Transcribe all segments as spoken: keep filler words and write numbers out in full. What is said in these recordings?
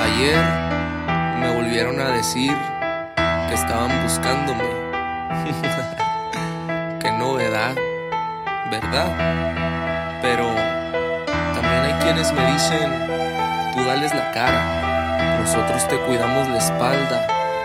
Ayer me volvieron a decir que estaban buscándome. Qué novedad, ¿verdad? Pero también hay quienes me dicen: tú dales la cara, nosotros te cuidamos la espalda.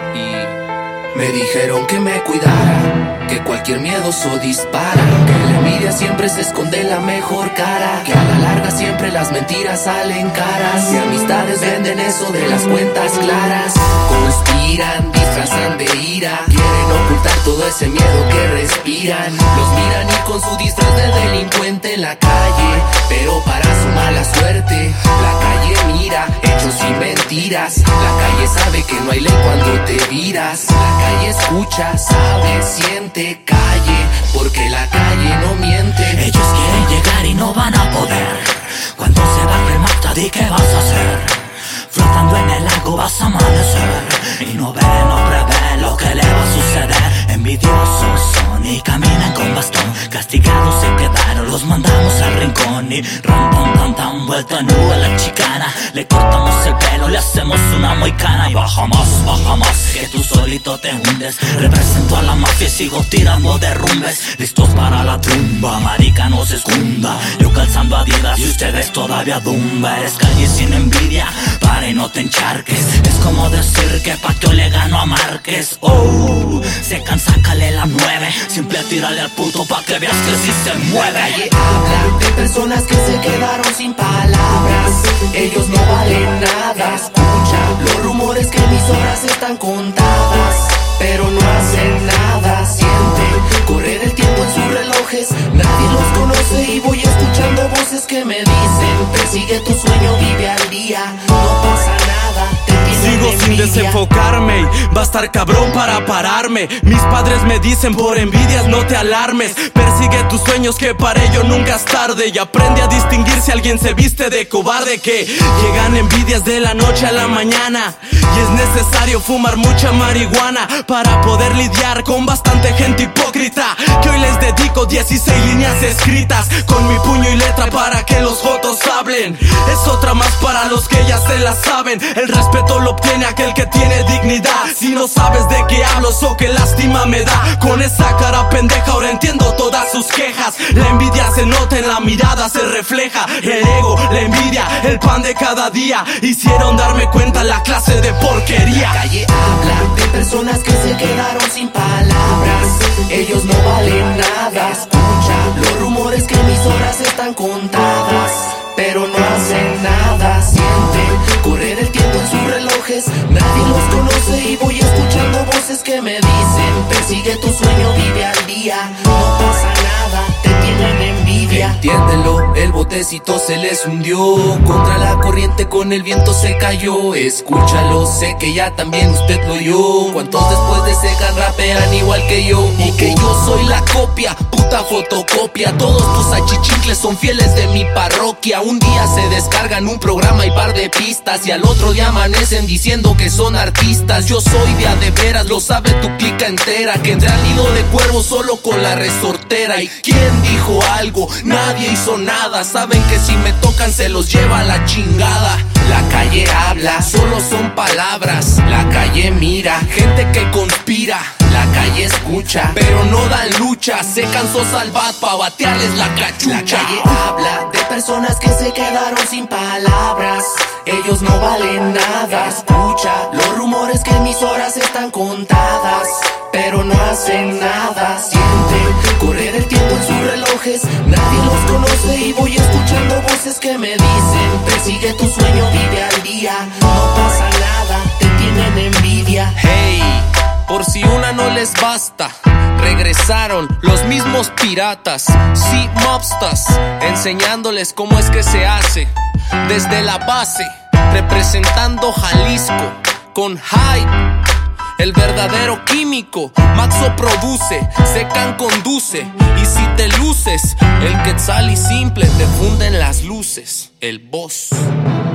Y me dijeron que me cuidara, que cualquier miedoso dispara, que la envidia siempre se esconde la mejor cara, que a la larga siempre las mentiras salen caras, y amistades venden eso de las cuentas claras. Conspiran, disfrazan de ira, quieren ocultar todo ese miedo que respiran. Los miran y con su disfraz de delincuente en la calle, pero para su mala suerte la calle mira hechos y mentiras. La calle sabe que no hay ley cuando te viras. La calle escucha, sabe, siente, calle, porque la calle no miente. Ellos quieren llegar y no van a poder. Cuando se baje el mata, di qué vas a hacer. Flotando en el lago vas a amanecer, y no ve, no prevé lo que le va a suceder. Envidiosos son y caminan con bastón, castigados se quedaron, los mandamos al rincón. Y ram pam pam tan vuelta nube la chicana, le cortamos el pelo, le hacemos una moicana. Y baja más, baja más, que tú solito te hundes. Represento a la mafia y sigo tirando derrumbes. Listos para la tumba, marica no se esconda. Yo calzando Adidas y ustedes todavía dumba. Eres calle sin envidia, para y no te encharques. Es como decir que Paquio le ganó a Márquez. Oh, se cansa, sácale la nueve. Siempre tírale al puto pa' que veas que sí se mueve. La calle habla de personas que se quedaron sin palabras. Ellos no valen nada. Escucha los rumores que mis horas están contadas, pero no hacen nada. Siente correr el tiempo en sus relojes. Nadie los conoce y voy escuchando voces que me dicen: persigue tu sueño, vive al día, no pasa nada. Sigo sin desenfocarme y va a estar cabrón para pararme. Mis padres me dicen: por envidias no te alarmes. Persigue tus sueños, que para ello nunca es tarde. Y aprende a distinguir si alguien se viste de cobarde. Que llegan envidias de la noche a la mañana, y es necesario fumar mucha marihuana para poder lidiar con bastante gente hipócrita. Que hoy les dedico dieciséis líneas escritas con mi puño y letra para que los jotos hablen. Es otra más para los que ya se la saben. El respeto lo obtiene aquel que tiene dignidad. Si no sabes de qué hablo, so que lástima me da. Con esa cara pendeja ahora entiendo todas sus quejas. La envidia se nota en la mirada, se refleja. El ego, la envidia, el pan de cada día hicieron darme cuenta la clase de porquería. La calle habla de personas que se quedaron sin palabras. Ellos no valen nada. Escucha los rumores que mis horas están contadas, pero no hacen nada. Siente correr el tiempo en sus relojes. Nadie los conoce y voy escuchando voces que me dicen: persigue tu sueño, vive al día, no pasa nada, te tienen envidia. entiéndelo, el botecito se les hundió. Contra la corriente con el viento se cayó. Escúchalo, sé que ya también usted lo oyó. ¿Cuántos después de Segan rapean igual que yo? Y que yo soy la copia, puta fotocopia. Todos tus achichincles son fieles de mi parroquia. Un día se descargan un programa y par de pistas, y al otro día amanecen diciendo que son artistas. Yo soy de a de veras, lo sabe tu clica entera, que entré al nido de cuervo solo con la resortera. ¿Y quién dijo algo? Nadie hizo nada. Saben que si me tocan se los lleva a la chingada. La calle habla, solo son palabras. La calle mira, gente que conspira. La calle escucha, pero no dan lucha. Se cansó Salvat pa' batearles la cachucha. La calle habla de personas que se quedaron sin palabras. Ellos no valen nada. Escucha los rumores que mis horas están contadas, pero no hacen nada. Siente correr el tiempo en sus relojes. Nadie los conoce y voy escuchando voces que me dicen: persigue tu sueño, vive al día, no pasa nada, te tienen envidia. Hey, por si una no les basta, regresaron los mismos piratas, sí, mobsters, enseñándoles cómo es que se hace. Desde la base, representando Jalisco, con hype, el verdadero químico. Maxo produce, Secan conduce, y si te luces, el Quetzal y Simple te funden las luces. El boss.